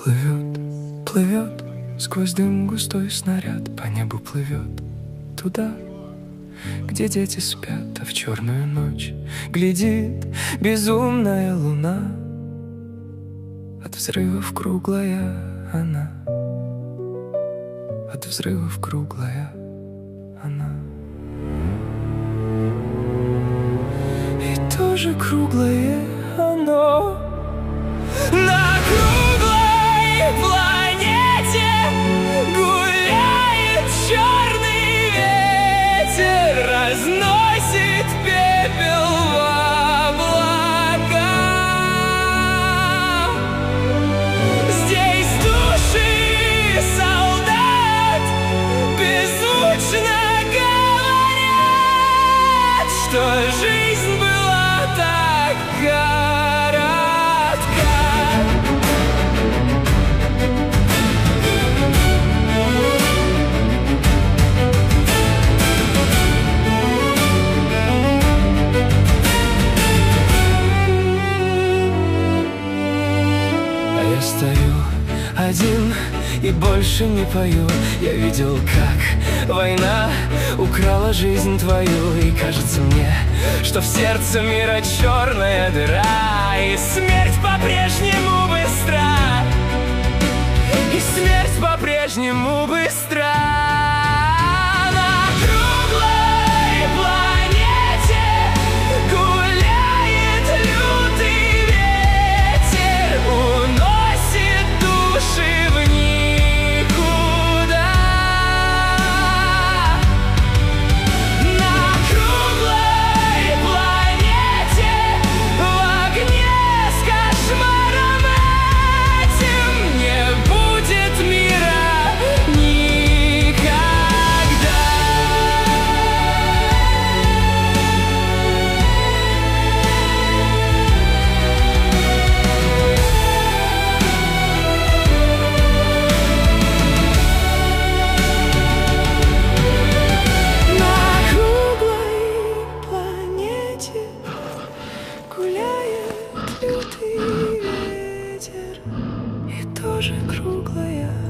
Плывет, плывет, сквозь дым густой снаряд по небу плывет туда, где дети спят, а в черную ночь глядит безумная луна. От взрывов круглая она, от взрывов круглая она. И тоже круглое оно. На круглой планете гуляет черный ветер, разносит пепел в облака. Здесь души солдат беззвучно говорят, что жизнь была так коротка. Я стою один и больше не пою. Я видел, как война украла жизнь твою. И кажется мне, что в сердце мира черная дыра, и смерть по-прежнему быстра, и смерть по-прежнему быстра. Гуляет лютый ветер, и тоже круглая